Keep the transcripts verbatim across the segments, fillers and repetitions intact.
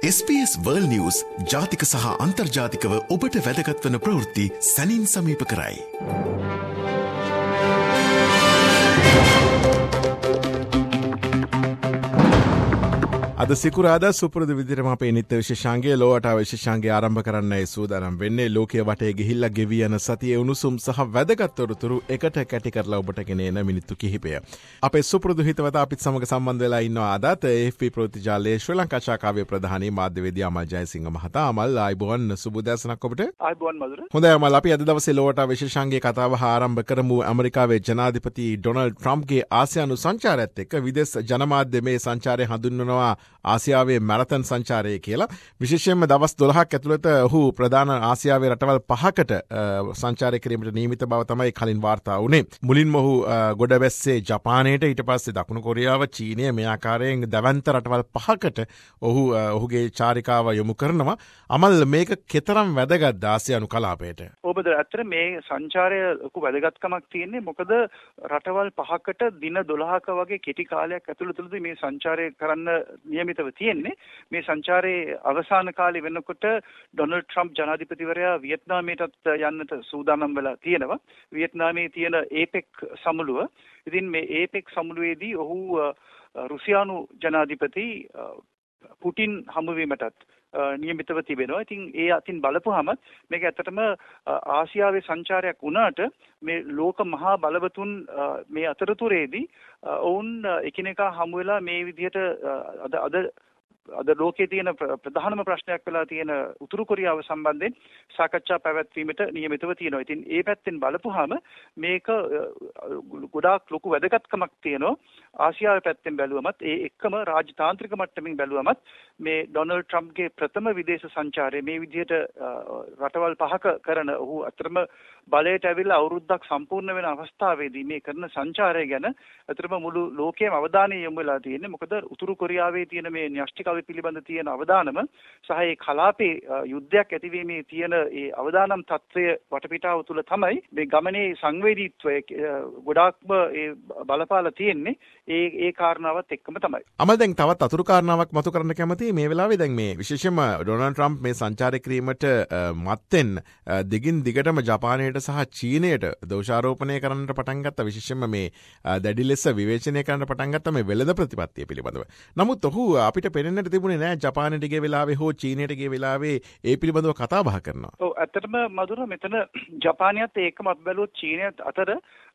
S B S World News ජාතික සහ අන්තර්ජාතිකව ඔබට වැදගත් වන ප්‍රවෘත්ති සැනින් සමීප කරයි. අද සිකුරාදා සුපුරුදු විදිහටම අපේ නිත්‍ය විශේෂාංගයේ ලෝවට විශේෂාංගය ආරම්භ කරන්නයි සූදානම් වෙන්නේ. ලෝකයේ වටේ ගිහිල්ලා ගෙවි යන සතියේ උණුසුම් සහ වැදගත් තොරතුරු එකට කැටි කරලා ඔබට ගෙනෙන මිනිත්තු කිහිපය. අපේ සුපුරුදු හිතවතා අපිත් සමග සම්බන්ධ වෙලා ඉන්නවා අදත් ඒ එෆ් පී ප්‍රවෘත්තිජාලයේ ශ්‍රී ලංකා ශාඛාවේ ප්‍රධානී මාධ්‍යවේදී අමල් ජයසිංහ මහතා. අමල් ආයුබෝවන් සුබ උදෑසනක් ඔබට. ආයුබෝවන් මధుර. හොඳයි අමල්, අපි අද දවසේ ලෝවට විශේෂාංගයේ කතාව ආරම්භ කරමු. ඇමරිකාවේ ජනාධිපති ඩොනල්ඩ් ට්‍රම්ප්ගේ ආසියානු සංචාරයත් එක්ක විදේශ ජනමාධ්‍ය මේ සංචාරය හඳුන්වනවා ආසියාවේ මැරතන් සංචාරය කියලා. විශේෂයෙන්ම දවස් දොළහක් ඇතුළත ඔහු ප්‍රධාන ආසියාවේ රටවල් පහකට සංචාරය කිරීමට නියමිත බව තමයි කලින් වාර්තා වුණේ. මුලින්ම ඔහු ගොඩබැස්සේ ජපානයට, ඊට පස්සේ දකුණු කොරියාව, චීනය මේ ආකාරයෙන් දැවැන්ත රටවල් පහකට ඔහු ඔහුගේ චාරිකාව යොමු කරනවා. අමල්, මේක කෙතරම් වැදගත්ද ආසියානු කලාපයට? ඔබද ඇත්තට මේ සංචාරය ලොකු වැදගත්කමක් තියෙන්නේ. මොකද රටවල් පහකට දින දොළහක වගේ කෙටි කාලයක් ඇතුළතදී මේ සංචාරය කරන්න නියමිතව තියෙන්නේ. මේ සංචාරයේ අවසාන කාලේ වෙනකොට ඩොනල්ඩ් ට්‍රම්ප් ජනාධිපතිවරයා වියට්නාමයටත් යන්නට සූදානම් වෙලා තියෙනවා. වියට්නාමයේ තියෙන ඒපෙක් සමුළුව. ඉතින් මේ ඒපෙක් සමුළුවේදී ඔහු රුසියානු ජනාධිපති පුටින් හමුවීමටත් නියමිතව තිබෙනවා. ඉතින් ඒ අතින් බලපුවාම මේක ඇත්තටම ආසියාවේ සංචාරයක් වුණාට මේ ලෝක මහා බලවතුන් මේ අතරතුරේදී ඔවුන් එකිනෙකා හමු වෙලා මේ විදිහට අද අද අද ලෝකයේ තියෙන ප්‍රධානම ප්‍රශ්නයක් වෙලා තියෙන උතුරු කොරියාව සම්බන්ධයෙන් සාකච්ඡා පැවැත්වීමට නියමිතව තියෙනවා. ඉතින් ඒ පැත්තෙන් බලපුවාම මේක ගොඩාක් ලොකු වැදගත්කමක් තියෙනවා. ආසියාවේ පැත්තෙන් බැලුවමත් ඒ එක්කම රාජතාන්ත්‍රික මට්ටමින් බැලුවමත් මේ ඩොනල්ඩ් ට්‍රම්ප්ගේ ප්‍රථම විදේශ සංචාරය මේ විදිහට රටවල් පහක කරන ඔහු අතරම බලයට ඇවිල්ලා අවුරුද්දක් සම්පූර්ණ වෙන අවස්ථාවේදී මේ කරන සංචාරය ගැන අතරම මුළු ලෝකයේම අවධානය යොමු වෙලා තියෙන්නේ. මොකද උතුරු කොරියාවේ තියෙන මේ න්‍යෂ්ටික පිළිබඳ තියෙන අවදානම සහ ඒ කලාපේ යුද්ධයක් ඇතිවීමේ තියෙන ඒ අවදානම් තත්ත්වය වටපිටාව තුළ තමයි මේ ගමනේ සංවේදීත්වය ගොඩාක්ම ඒ බලපාලා තියෙන්නේ. ඒ ඒ කාරණාවත් එක්කම තමයි. අමල්, දැන් තවත් අතුරු කාරණාවක් මතු කරන්න කැමතියි මේ වෙලාවේ. දැන් මේ විශේෂයෙන්ම ඩොනල්ඩ් ට්‍රම්ප් මේ සංචාරය කිරීමට මත්තෙන් දිගින් දිගටම ජපානයට සහ චීනයට දෝෂාරෝපණය කරන්නට පටන් ගත්තා. විශේෂයෙන්ම මේ දැඩි ලෙස විවේචනය කරන්න පටන් ගත්තා මේ වෙළඳ ප්‍රතිපත්තිය පිළිබඳව. නමුත් ඔහු අපිට පෙනෙන්න තිබුණේ නෑ ජපානයට ගිය වෙලාවේ හෝ චීනයට ගිය වෙලාවේ ඒ පිළිබඳව කතා බහ කරනවා. ඔව්, ඇත්තටම මధుර මෙතන ජපානියත් ඒකම අපි බැලුවොත් චීනයත් අතර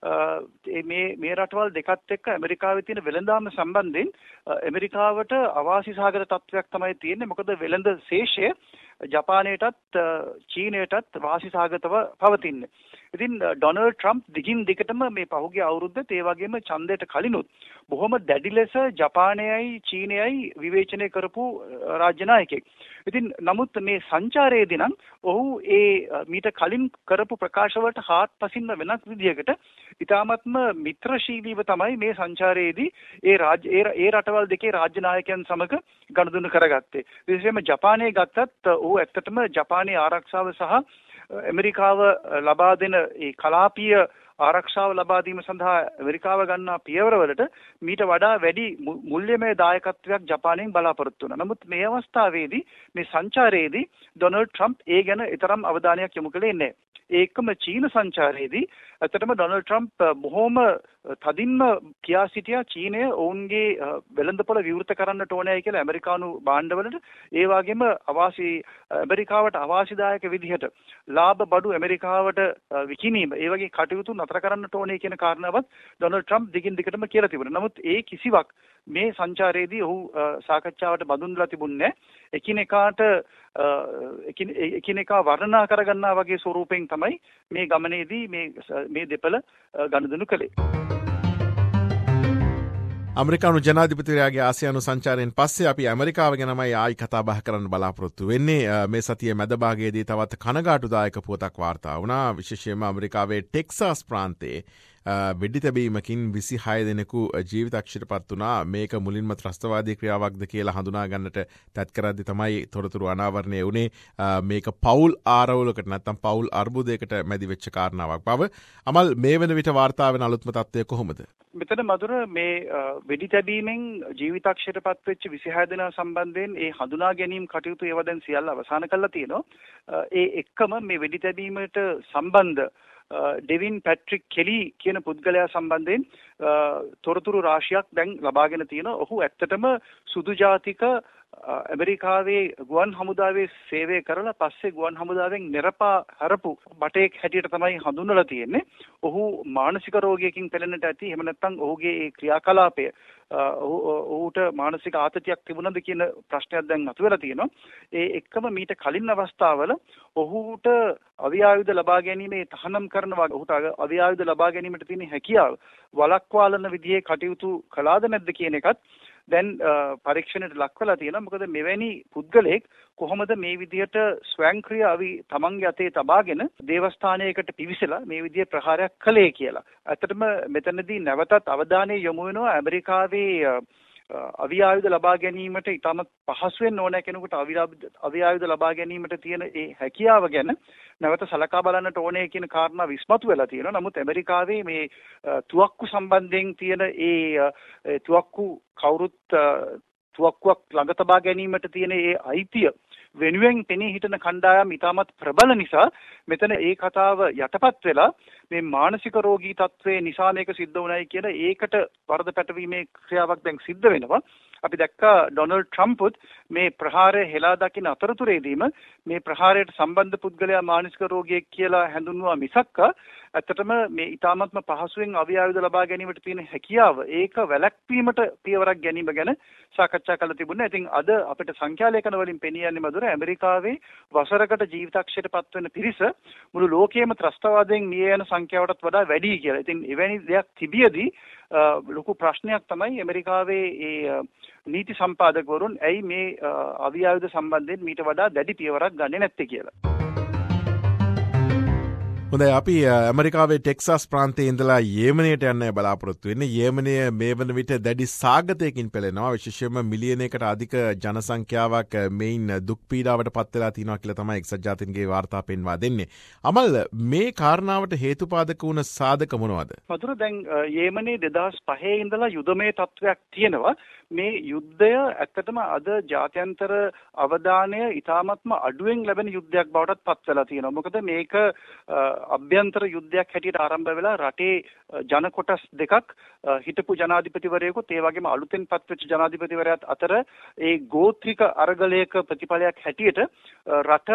මේ මේ රටවල් දෙකත් එක්ක ඇමරිකාවේ තියෙන වෙළඳාම සම්බන්ධයෙන් ඇමරිකාවට අවාසි සහගත තත්ත්වයක් තමයි තියෙන්නේ. මොකද වෙළඳ ශේෂය ජපානයටත් චීනයටත් වාසි සහගතව පවතින්නේ. ඉතින් ඩොනල්ඩ් ට්‍රම්ප් දිගින් දිගටම මේ පහුගිය අවුරුද්දේ ඒ වගේම ඡන්දයට කලිනුත් බොහොම දැඩි ලෙස ජපානයයි චීනයයි විවේචනය කරපු රාජ්‍ය නායකයෙක්. ඉතින් නමුත් මේ සංචාරයේදී නම් ඔහු ඒ මීට කලින් කරපු ප්‍රකාශ වලට හාත්පසින්ම වෙනස් විදිහකට ඉතාමත්ම මිත්‍රශීලීව තමයි මේ සංචාරයේදී ඒ රාජ්‍ය ඒ රටවල් දෙකේ රාජ්‍ය නායකයන් සමග ගනුදෙනු කරගත්තේ. විශේෂයෙන්ම ජපානයේ ගත්තත් ඔහු ඇත්තටම ජපානයේ ආරක්ෂාව සහ ඇමරිකාව ලබා දෙන ඒ කලාපීය ආරක්ෂාව ලබා දීම සඳහා ඇමරිකාව ගන්නා පියවරවලට මීට වඩා වැඩි මුල්‍යමය දායකත්වයක් ජපානයෙන් බලාපොරොත්තු වෙනවා. නමුත් මේ අවස්ථාවේදී මේ සංචාරයේදී ඩොනල්ඩ් ට්‍රම්ප් ඒ ගැන තරම් අවධානයක් යොමු කළේ නැහැ. ඒකම චීන සංචාරයේදී ඇත්තටම ඩොනල්ඩ් ට්‍රම්ප් බොහොම තදින්ම කියා සිටියා චීනය ඔවුන්ගේ වෙළඳපොළ විවෘත කරන්නට ඕනෑයි කියලා ඇමරිකානු භාණ්ඩවලට. ඒ වගේම අවාසි ඇමරිකාවට අවාසිදායක විදිහට ලාභ බඩු ඇමරිකාවට විකිණීම ඒ වගේ කටයුතු නතර කරන්නට ඕනේ කියන කාරණාවත් ඩොනල්ඩ් ට්‍රම්ප් දිගින් දිගටම කියලා තිබුණා. නමුත් ඒ කිසිවක් මේ සංචාරයේදී ඔහු සාකච්ඡාවට බඳුන්ලා තිබුණේ නැහැ. එකිනෙකාට එකිනෙකා වර්ණනා කරගන්නා වගේ ස්වරූපයෙන් තමයි මේ ගමනේදී මේ මේ දෙපළ ගනුදෙනු කළේ. අමරිකානු ජනාධිපතිවරයාගේ ආසියානු සංචාරයෙන් පස්සේ අපි ඇමරිකාව ගැනමයි ආයි කතා බහ කරන්න බලාපොරොත්තු වෙන්නේ. මේ සතියේ මැද භාගයේදී තවත් කනගාටුදායක පුවතක් වාර්තා වුණා. විශේෂයෙන්ම ඇමරිකාවේ ටෙක්සාස් ප්‍රාන්තයේ වෙඩි තැබීමකින් විසිහය දෙනෙකු ජීවිතක්ෂයට පත් වුණා. මේක මුලින්ම ත්‍රස්තවාදී ක්‍රියාවක්ද කියලා හඳුනා ගන්නට තත් කරද්දි තමයි තොරතුරු අනාවරණය වුණේ. මේක පවුල් ආරවුලකට නැත්නම් පවුල් අර්බුදයකට මැදි වෙච්ච කාරණාවක් බව. අමල් මේ වෙන විට වාර්තා වෙන අලුත්ම තත්ත්වය කොහොමද? මෙතන මధుර මේ වෙඩි තැබීමෙන් ජීවිතක්ෂයට පත් වෙච්ච විසිහය දෙනා සම්බන්ධයෙන් ඒ හඳුනා ගැනීම කටයුතු ඒවා දැන් සියල්ල අවසන් කරලා තියෙනවා. ඒ එක්කම මේ වෙඩි තැබීමට සම්බන්ධ ඩෙවින් පැට්‍රික් කෙලි කියන පුද්ගලයා සම්බන්ධයෙන් තොරතුරු රාශියක් දැන් ලබාගෙන තියෙනවා. ඔහු ඇත්තටම සුදු ජාතික ඇමරිකාවේ ගුවන් හමුදාවේ සේවය කරලා පස්සේ ගුවන් හමුදාවෙන් නිරපා හරපු බටේක් හැටියට තමයි හඳුන්වලා තියෙන්නේ. ඔහු මානසික රෝගයකින් පෙළෙන්නට ඇති. එහෙම නැත්නම් ඔහුගේ ඒ ක්‍රියාකලාපය ඔහුට මානසික ආතතියක් තිබුණද කියන ප්‍රශ්නයක් දැන් මතුවලා තියෙනවා. ඒ එක්කම මීට කලින් අවස්ථාවල ඔහුට අවියායුධ ලබා ගැනීමේ තහනම් කරනවා. ඔහුට අවියායුධ ලබා ගැනීමට තියෙන හැකියාව වළක්වාලන විදිහේ කටයුතු කළාද නැද්ද කියන එකත් දැන් පරීක්ෂණයට ලක් වෙලා තියෙනවා. මොකද මෙවැනි පුද්ගලයෙක් කොහොමද මේ විදිහට ස්වයංක්‍රීය අවි තමන්ගේ අතේ තබාගෙන දේවස්ථානයකට පිවිසලා මේ විදිහේ ප්‍රහාරයක් කළේ කියලා. ඇත්තටම මෙතනදී නැවතත් අවධානය යොමු වෙනවා ඇමරිකාවේ අවියායුධ ලබා ගැනීමට ඉතාමත් පහසුවෙන් ඕනෑ කෙනෙකුට අවියායුධ ලබා ගැනීමට තියෙන ඒ හැකියාව ගැන නැවත සලකා බලන්නට ඕනේ කියන කාරණා විස්මතු වෙලා තියෙනවා. නමුත් ඇමරිකාවේ මේ තුවක්කු සම්බන්ධයෙන් තියෙන ඒ තුවක්කු කවුරුත් තුවක්කුවක් ළඟ තබා ගැනීමට තියෙන ඒ අයිතිය වෙනුවෙන් පෙනී හිටන කණ්ඩායම් ඉතාමත් ප්‍රබල නිසා මෙතන ඒ කතාව යටපත් වෙලා මේ මානසික රෝගී තත්ත්වයේ නිසා මේක සිද්ධ වුණයි කියන ඒකට වරද පැටවීමේ ක්‍රියාවක් දැන් සිද්ධ වෙනවා. අපි දැක්කා ඩොනල්ඩ් ට්‍රම්ප්ත් මේ ප්‍රහාරය හෙලා දකින අතරතුරේදීම මේ ප්‍රහාරයට සම්බන්ධ පුද්ගලයා මානසික රෝගියෙක් කියලා හැඳුන්වුවා මිසක්ක ඇත්තටම මේ ඊ타මත්ම පහසුවෙන් අවියායුධ ලබා ගැනීමට තියෙන හැකියාව ඒක වැළැක්වීමට පියවරක් ගැනීම ගැන සාකච්ඡා කළ තිබුණා. ඉතින් අද අපිට සංඛ්‍යාලේඛන වලින් පෙනී යන්නේ මధుර ඇමරිකාවේ වසරකට ජීවිතක්ෂයට පත්වෙන පිරිස මුළු ලෝකයේම ත්‍රස්තවාදයෙන් මිය යන සංඛ්‍යාවටත් වඩා වැඩි කියලා. ඉතින් එවැනි දෙයක් තිබියදී ලොකු ප්‍රශ්නයක් තමයි ඇමරිකාවේ ඒ නීති සම්පාදකවරුන් ඇයි මේ අවියායුධ සම්බන්ධයෙන් මීට වඩා දැඩි පියවරක් ගන්නේ නැත්තේ කියලා. හොඳයි අපි ඇමරිකාවේ ටෙක්සාස් ප්‍රාන්තයේ ඉඳලා යේමනයට යන්න බලාපොරොත්තු වෙන්නේ. යේමනය මේ වන විට දැඩි සාගතයකින් පෙළෙනවා. විශේෂයෙන්ම මිලියනයකට අධික ජනසංඛ්‍යාවක් මේන් දුක් පීඩාවට පත් වෙලා තිනවා කියලා තමයි එක්සත් ජාතීන්ගේ වාර්තා පෙන්වා දෙන්නේ. අමල් මේ කාරණාවට හේතුපාදක වුණ සාධක මොනවද? මధుර දැන් යේමනයේ දෙදහස් පහේ ඉඳලා යුදමය තත්වයක් තියෙනවා. මේ යුද්ධය ඇත්තටම අද ජාත්‍යන්තර අවධානය ඉතාමත්ම අඩුවෙන් ලැබෙන යුද්ධයක් බවටත් පත් වෙලා තියෙනවා. මොකද මේක අභ්‍යන්තර යුද්ධයක් හැටියට ආරම්භ වෙලා රටේ ජන කොටස් දෙකක් හිටපු ජනාධිපතිවරයෙකුත් ඒ වගේම අලුතෙන් පත්වෙච්ච ජනාධිපතිවරයාත් අතර ඒ ගෝත්‍රික අරගලයක ප්‍රතිඵලයක් හැටියට රට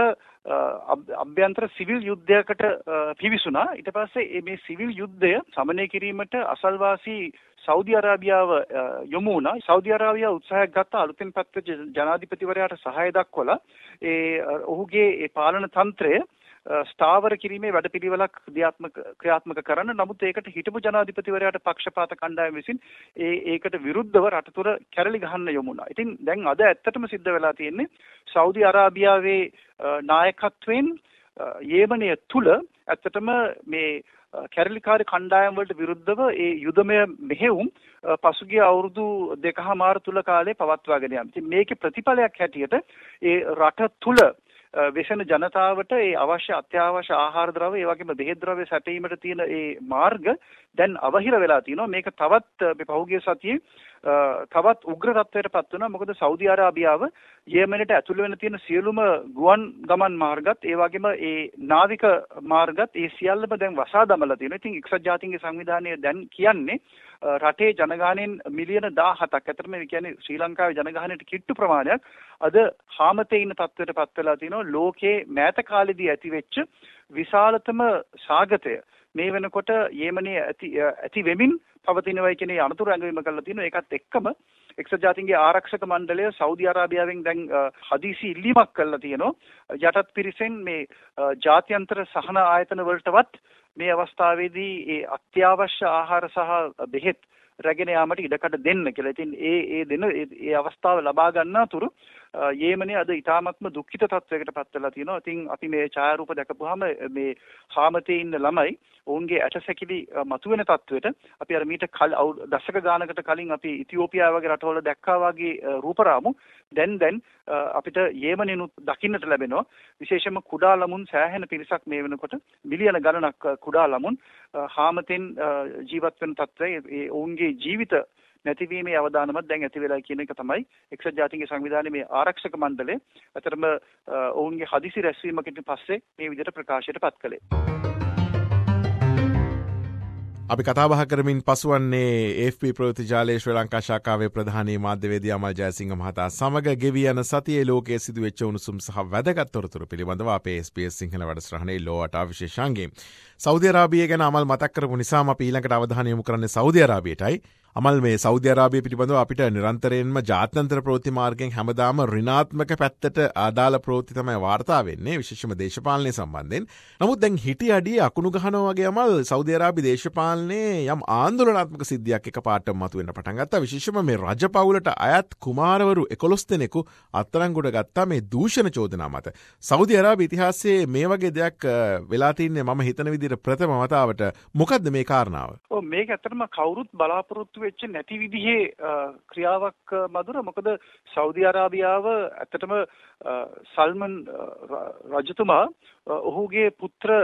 අභ්‍යන්තර සිවිල් යුද්ධයකට පිවිසුණා. ඊට පස්සේ මේ සිවිල් යුද්ධය සමනය කිරීමට අසල්වාසී සෞදි අරාබියාව යොමු වුණා. සෞදි අරාබියාව උත්සාහයක් ගත්තා අලුතෙන් පත්වෙච්ච ජනාධිපතිවරයාට සහාය දක්වලා ඒ ඔහුගේ ඒ පාලන තන්ත්‍රය ස්ථාවර කිරීමේ වැඩපිළිවෙලක් ක්‍රියාත්මක ක්‍රියාත්මක කරන්න. නමුත් ඒකට හිටපු ජනාධිපතිවරයාට පක්ෂපාත කණ්ඩායම විසින් ඒ ඒකට විරුද්ධව රට තුර කැරලි ගහන්න යොමු වුණා. ඉතින් දැන් අද ඇත්තටම සිද්ධ වෙලා තියෙන්නේ සෞදි අරාබියාවේ නායකත්වයෙන් යේමනය තුල ඇත්තටම මේ කැරලිකාරී කණ්ඩායම් වලට විරුද්ධව ඒ යුදමය මෙහෙයුම් පසුගිය අවුරුදු දෙකහමාර තුල කාලේ පවත්වාගෙන යනවා. ඉතින් මේකේ ප්‍රතිඵලයක් හැටියට ඒ රට තුල වෙසෙන ජනතාවට ඒ අවශ්‍ය අත්‍යවශ්‍ය ආහාර ද්‍රව්‍ය ඒ වගේම බෙහෙත් ද්‍රව්‍ය සැපයීමට තියෙන ඒ මාර්ග දැන් අවහිර වෙලා තියෙනවා. මේක තවත් මේ පහුගිය සතියේ තවත් උග්‍ර තත්ත්වයට පත් වෙනවා. මොකද සෞදි අරාබියාව යේමනට ඇතුළු වෙන තියෙන සියලුම ගුවන් ගමන් මාර්ගත් ඒ වගේම ඒ නාවික මාර්ගත් ඒ සියල්ලම දැන් වසා දමලා තියෙනවා. ඉතින් එක්සත් ජාතීන්ගේ සංවිධානය දැන් කියන්නේ රටේ ජනගහනයෙන් මිලියන දහහතක් අතරම මේ කියන්නේ ශ්‍රී ලංකාවේ ජනගහනයට කිට්ටු ප්‍රමාණයක් අද හාමතේ ඉන්න තත්ත්වයට පත් වෙලා තිනවා. ලෝකේ මෑත කාලෙදී ඇතිවෙච්ච විශාලතම සාගතය මේ වෙනකොට යේමනයේ ඇති ඇති වෙමින් පවතිනවයි කියන අනතුරු ඇඟවීම කරලා තිනවා. ඒකත් එක්කම එක්සත් ජාතීන්ගේ ආරක්ෂක මණ්ඩලය සෞදි අරාබියාවෙන් දැන් හදිසි ඉල්ලීමක් කරලා තියෙනවා. යටත් පිරිසෙන් මේ ජාත්‍යන්තර සහන ආයතන වලටවත් මේ අවස්ථාවේදී ඒ අත්‍යවශ්‍ය ආහාර සහ බෙහෙත් රැගෙන යාමට ඉඩකඩ දෙන්න කියලා. ඉතින් ඒ ඒ දෙන ඒ අවස්ථාව ලබා ගන්නාතුරු යේමනේ අද ඉතාමත්ම දුක්ඛිත තත්වයකට පත් වෙලා තියෙනවා. ඉතින් අපි මේ ඡායාරූප දැකපුවාම මේ හාමතේ ඉන්න ළමයි ඔවුන්ගේ ඇටසැකිලි මතුවෙන තත්වයට අපි අර මීට දශක ගානකට කලින් අපි ඉතියෝපියාව වගේ රටවල දැක්කා වගේ රූපරාමු දැන් දැන් අපිට යේමනෙනුත් දකින්නට ලැබෙනවා. විශේෂයෙන්ම කුඩා ළමුන් සෑහෙන පිරිසක් මේ වෙනකොට මිලියන ගණනක් කුඩා ළමුන් හාමතෙන් ජීවත් වෙන තත්ත්වය ඒ ඔවුන්ගේ ජීවිත නැතිවීමේ අවදානමක් දැන් ඇති වෙලා කියන එක තමයි එක්සත් ජාතීන්ගේ සංවිධානයේ මේ ආරක්ෂක මණ්ඩලය අතරම ඔවුන්ගේ හදිසි රැස්වීමකින් පස්සේ මේ විදිහට ප්‍රකාශයට පත් කළේ. අපි කතාබහ කරමින් පසුවන්නේ ඒ එෆ් පී ප්‍රවෘත්ති ජාලයේ ශ්‍රී ලංකා ශාඛාවේ ප්‍රධානී මාධ්‍යවේදී අමල් ජයසිංහ මහතා සමග ගෙවී යන සතියේ ලෝකයේ සිදුවෙච්ච උණුසුම් සහ වැදගත් තොරතුරු පිළිබඳව අපේ එස් බී එස් සිංහල වැඩසටහනේ ලෝවට විශේෂාංගයෙන් සෞදි අරාබිය ගැන අමල් මතක් කරපු නිසාම අපි ඊළඟට අවධානය යොමු කරන්නේ සෞදි අරාබියටයි. අමල් මේ සෞදි අරාබිය පිළිබඳව අපිට නිරන්තරයෙන්ම ජාත්‍යන්තර ප්‍රවෘත්ති මාර්ගයෙන් හැමදාම ඍණාත්මක පැත්තට ආදාළ ප්‍රවෘත්ති තමයි වාර්තා වෙන්නේ විශේෂම දේශපාලනය සම්බන්ධයෙන්. නමුත් දැන් හිටි අඩිය අකුණු ගහනවා වගේ අමල් සෞදි අරාබි දේශපාලනයේ යම් ආන්දෝලනාත්මක සිද්ධියක් එකපාරටම මතුවෙන්න පටන් ගත්තා. විශේෂම මේ රජපෞලට අයත් කුමාරවරු එකොළොස් දෙනෙකු අත්අඩංගුවට ගත්තා මේ දූෂණ චෝදනා මත. සෞදි අරාබි ඉතිහාසයේ මේ වගේ දෙයක් වෙලා තින්නේ මම හිතන විදිහට ප්‍රථම වතාවට. මොකද්ද මේ කාරණාව? ඔව් මේක ඇත්තටම කවුරුත් බලාපොරොත්තු වෙච්ච නැති විදිහේ ක්‍රියාවක් මధుර. මොකද සෞදි අරාබියාව ඇත්තටම සල්මන් රජතුමා ඔහුගේ පුත්‍ර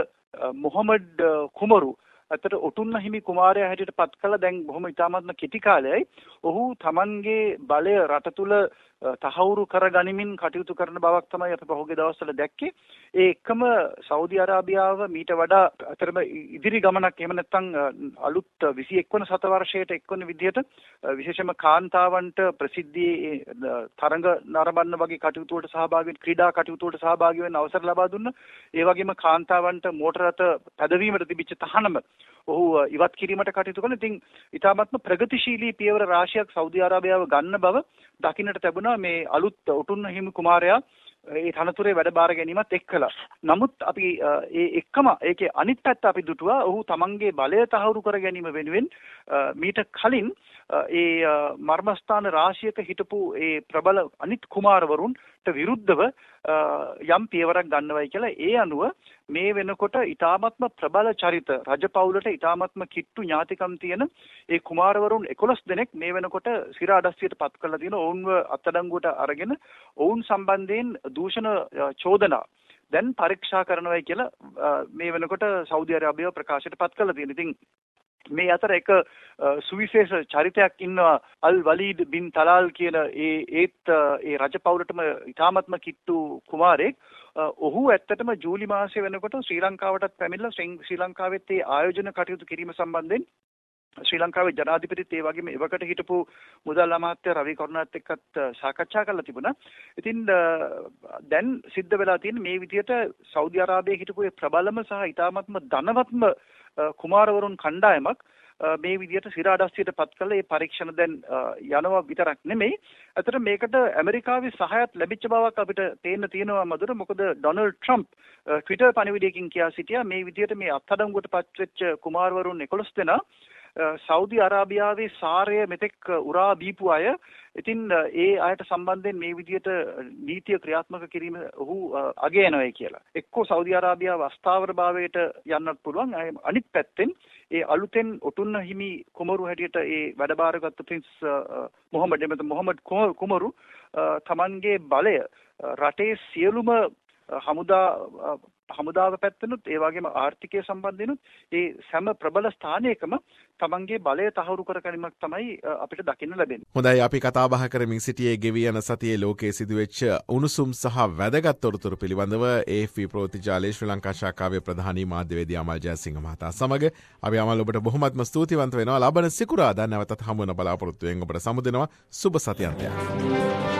මොහමඩ් කුමරු අතට ඔටුන්න හිමි කුමාරයා හැටියට පත් කළා. දැන් බොහොම ඉතාමත්ම කෙටි කාලයයි ඔහු තමන්ගේ බලය රට තුල තහවුරු කරගනිමින් කටයුතු කරන බවක් තමයි අපි පහුගිය දවස්වල දැක්කේ. ඒ එක්කම සෞදි අරාබියාව මීට වඩා අතරම ඉදිරි ගමනක් එහෙම නැත්නම් අලුත් විසි එක් වන සතවර්ෂයට එක්වන විදිහට විශේෂයෙන්ම කාන්තාවන්ට ප්‍රසිද්ධියේ තරඟ නරඹන්න වගේ කටයුතු වලට සහභාගී වෙන ක්‍රීඩා කටයුතු වලට සහභාගී වෙන්න අවසර ලබා දුන්නා. ඒ වගේම කාන්තාවන්ට මෝටර රථ පැදවීමට තිබිච්ච තහනම ඔහු ඉවත් කිරීමට කටයුතු කරන. ඉතින් ඉතාමත්ම ප්‍රගතිශීලී පියවර රාශියක් සෞදි අරාබියාව ගන්න බව දකින්නට ලැබුණා මේ අලුත් ඔටුන්න හිමි කුමාරයා ඒ තනතුරේ වැඩ බාර ගැනීමත් එක්කලා. නමුත් අපි ඒ එක්කම ඒකේ අනිත් පැත්ත අපි දුටුවා ඔහු තමන්ගේ බලය තහවුරු කර ගැනීම වෙනුවෙන් මීට කලින් ඒ මර්මස්ථාන රාශියක හිටපු ඒ ප්‍රබල අනිත් කුමාරවරුන්ට විරුද්ධව යම් පියවරක් ගන්නවයි කියලා. ඒ අනුව මේ වෙනකොට ඊ타මත්ම ප්‍රබල චරිත රජපෞලට ඊ타මත්ම කිට්ටු ඥාතිකම් තියෙන ඒ කුමාරවරුන් එකොළොස් දෙනෙක් මේ වෙනකොට සිරාඩස්සියට පත් කරලා තියෙනවා. ඔවුන්ව අත්අඩංගුවට අරගෙන ඔවුන් සම්බන්ධයෙන් දූෂණ චෝදනා දැන් පරීක්ෂා කරනවායි කියලා මේ වෙනකොට සෞදි අරාබියාව ප්‍රකාශයට පත් කරලා තියෙනවා. ඉතින් මේ අතර එක සුවිශේෂ චරිතයක් ඉන්නවා අල් වලීඩ් බින් තලාල් කියන ඒ ඒත් ඒ රජපෞලටම ඉතාමත්ම කිට්ටු කුමාරයෙක්. ඔහු ඇත්තටම ජූලි මාසයේ වෙනකොට ශ්‍රී ලංකාවටත් පැමිණලා ශ්‍රී ලංකාවෙත් ඒ ආයෝජන කටයුතු කිරීම සම්බන්ධයෙන් ශ්‍රී ලංකාවේ ජනාධිපතිත් ඒ වගේම එවකට හිටපු මුදල් අමාත්‍ය රවි කරුණාත් එක්කත් සාකච්ඡා කරලා තිබුණා. ඉතින් දැන් සිද්ධ වෙලා තියෙන මේ විදිහට සෞදි අරාබියේ හිටපු ඒ ප්‍රබලම සහ ඉතාමත්ම ධනවත්ම කුමාරවරුන් කණ්ඩායමක් මේ විදිහට සිරාඩස්සියට පත් කළ ඒ පරීක්ෂණ දැන් යනවා විතරක් නෙමෙයි. අතට මේකට ඇමරිකාවේ සහායත් ලැබිච්ච බවක් අපිට පේන්න තියෙනවා මధుර. මොකද ඩොනල්ඩ් ට්‍රම්ප් ට්විටර් පණිවිඩයකින් කියා සිටියා මේ විදිහට මේ අත්අඩංගුවට පත්වෙච්ච කුමාරවරුන් එකොළොස් දෙනා සෞදි අරාබියාවේ සාරය මෙතෙක් උරා බීපු අය. ඉතින් ඒ අයට සම්බන්ධයෙන් මේ විදිහට නීතිය ක්‍රියාත්මක කිරීම ඔහු අගයනවායි කියලා. එක්කෝ සෞදි අරාබියාව අස්ථාවර භාවයට යන්නත් පුළුවන්. අනිත් පැත්තෙන් ඒ අලුතෙන් ඔටුන්න හිමි කුමරු හැටියට ඒ වැඩබාරගත් ප්‍රින්ස් මොහමඩ් එමෙත මොහමඩ් කුමරු තමන්ගේ බලය රටේ සියලුම හමුදා හමුදාව පැත්තෙනුත් ඒ වගේම ආර්ථිකය සම්බන්ධෙනුත් ඒ සෑම ප්‍රබල ස්ථානයකම තමන්ගේ බලය තහවුරු කර ගැනීමක් තමයි අපිට දකින්න ලැබෙන්නේ. හොඳයි අපි කතා බහ කරමින් සිටියේ ගෙවී යන සතියේ ලෝකයේ සිදුවෙච්ච උණුසුම් සහ වැදගත් තොරතුරු පිළිබඳව ඒ එෆ් පී ප්‍රවෘත්ති ජාලයේ ශ්‍රී ලංකා ශාඛාවේ ප්‍රධානී මාධ්‍යවේදී අමල් ජයසිංහ මහතා සමග අපි අමල් ඔබට බොහොමත්ම ස්තුතිවන්ත වෙනවා. ලබන සිකුරාදා නැවතත් හමු වෙන බලාපොරොත්තු වෙමින් ඔබට සමු දෙනවා. සුබ සතියන්තයක්.